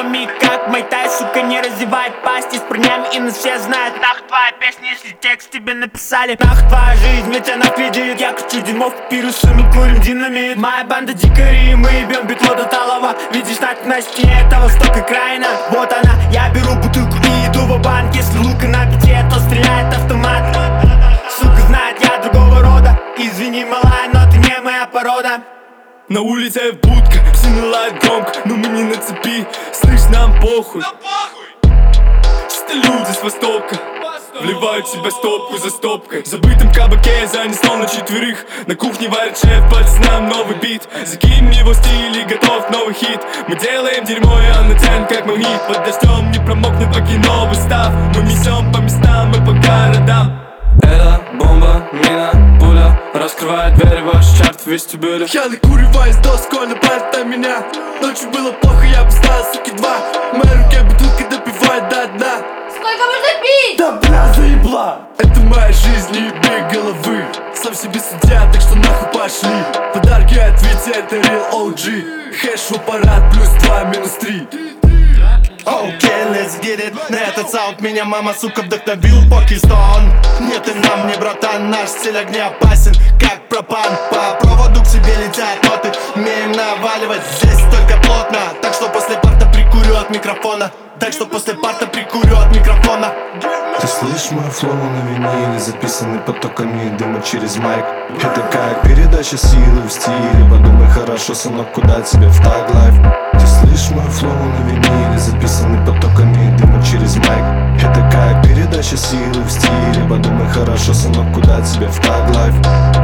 формами, как майтай, сука, не разевает пасти с парнями, и нас все знают. Нахуй твоя песня, если текст тебе написали. Нахуй твоя жизнь, ведь она кредит. Я кручу дерьмо в папирус, мы курим динамит. Моя банда дикари, мы ебем битло до талого. Видишь так на стене, это восток и крайна. Вот она, я беру бутылку и иду в банк. Если лука на пяте, то стреляет автомат. Сука знает, я другого рода. Извини, малая, но ты не моя порода. На улице будка, все налают громко, но мы не на цепи. Слышь, нам похуй. Чисто люди с востока вливают в себя стопку за стопкой. В забытом кабаке я занят стол на четверых. На кухне варит шеф, пацанам новый бит. Закинь его стиль и готов новый хит. Мы делаем дерьмо, и он натянет как магнит. Под дождем не промокнет баги, новый став. Мы несем по местам и по городам. Это бомба, мина, пуля раскрывает двери в ваш чарт в вестибюле. Я накуриваюсь доской, но парит на меня. Ночью было плохо, я поставил суки два. В моей руке бутылка допивает до дна. Сколько можно пить? Да бля, заебла. Это моя жизнь, не ебей головы. Сам себе судья, так что нахуй пошли. Подарки от Вити, это real OG. Хэш в аппарат, плюс 2, минус 3. Окей, let's get it. На этот саунд меня мама, сука, вдохновил Покистон. Нет и нам, не братан, наш стиль огня опасен, как пропан. По проводу к себе летят ноты, умеем наваливать здесь только плотно. Так что после парта прикурю от микрофона. Так что после парта прикурю от микрофона. Ты слышишь мой флоу на виниле, записанный потоками дыма через майк. Это как передача силы в стиле. Подумай хорошо, сынок, куда тебе в таглайф. Ты слышишь мой флоу на виниле, записанный потоками дыма через майк. Это как передача силы в стиле. Подумай хорошо, сынок, куда тебе в таглайф.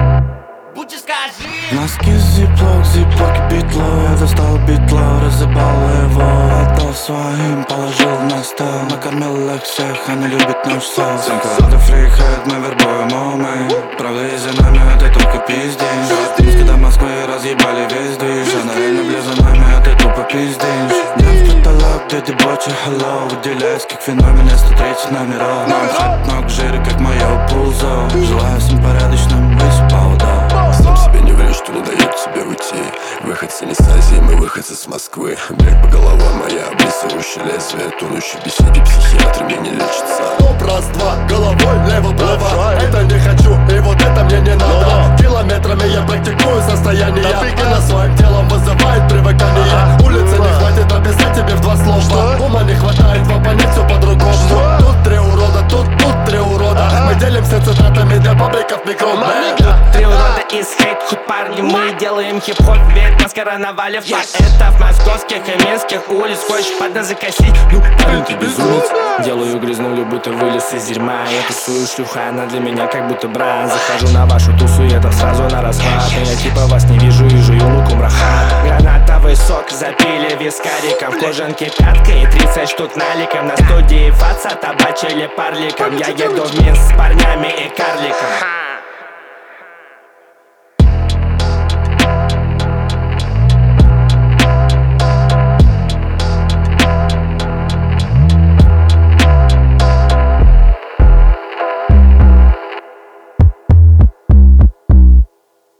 Носки зиплок, зиплоки битло. Я достал битло, разъебал его. Отдал своим, положил на стол. Накормил их всех, они любят наш соус. Симка, фрихед, мы вербуем умы. Правда, и за нами это только пиздишь. Мы когда Москвы разъебали весь движ. Она реально близ за нами, а ты тупо пиздишь. Я в потолок, где дебочи, hello. Выделяюсь как феномен, 130 номеров. Мой хат ног жиры, как мое пулзо. Желаю всем порядочным быть повода. Сам себе не врешь, что не дает тебе уйти. Выходцы не с Азии, мы выходцы с Москвы. Бег по головам, моя обрисующая лезвие. Тонущий беседи, психиатры мне не лечатся. Топ, раз, два, головой, лево-право. Это не хочу, и вот это мне не надо. Километрами я практикую состояние. Она своим телом вызывает привыкание. Улицы не хватит описать тебе в два слова. Ума не хватает вам понять все по-другому. Тут три урода, тут три урода. Мы делимся цитатами для пабликов микроба. Три урода из хейт-худ парни. Мы делаем хип-хоп, ведь маскара навалив. Это в московских и минских улиц. Хочешь под нас закосить? Ну, парень, ты безумец. Делаю грязнулю, будто вылез из дерьма. Я тусую шлюха, она для меня как будто брат. Захожу на вашу тусу, я там сразу на расхват. Я типа вас не вижу и жую лукум рахат. Гранатовый сок запили вискариком. В кожанке пятка и 30 штук наликом. На студии фаца табачили парликом. Я еду в Минск с парнями и карликом.